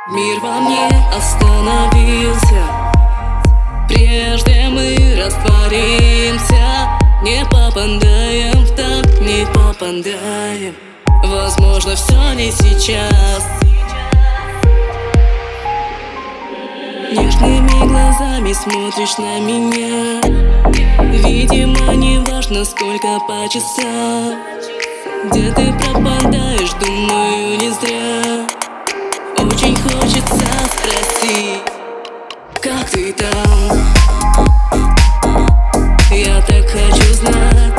Мир во мне остановился, прежде мы растворимся. Не попадаем в так, не попадаем. Возможно, все не сейчас. Нежными глазами смотришь на меня. Видимо, не важно, сколько по часам. Где ты пропадаешь, думаю, не зря. Очень хочется спросить, как ты там? Я так хочу знать.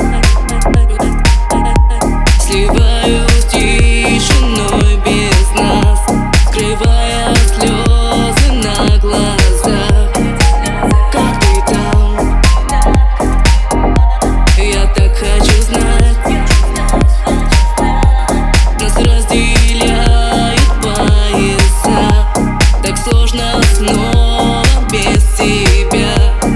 Сливаюсь с тишиной без нас, скрывая слезы на глазах. Как ты там? Я так хочу знать. Нас разделяет пояса, так сложно снова без тебя.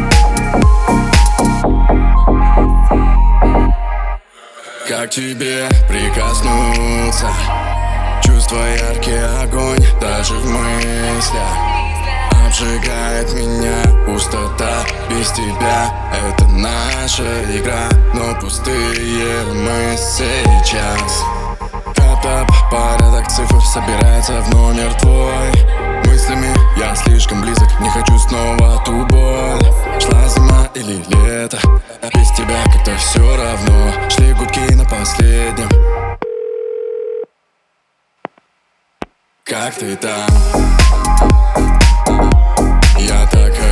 Как тебе прикоснуться? Чувство яркий огонь даже в мыслях. Обжигает меня пустота без тебя. Это наша игра, но пустые мы сейчас. Этап, порядок цифр собирается в номер твой. Мыслями я слишком близок, не хочу снова ту боль. Шла зима или лето, без тебя как-то все равно. Шли гудки на последнем. Как ты там? Я так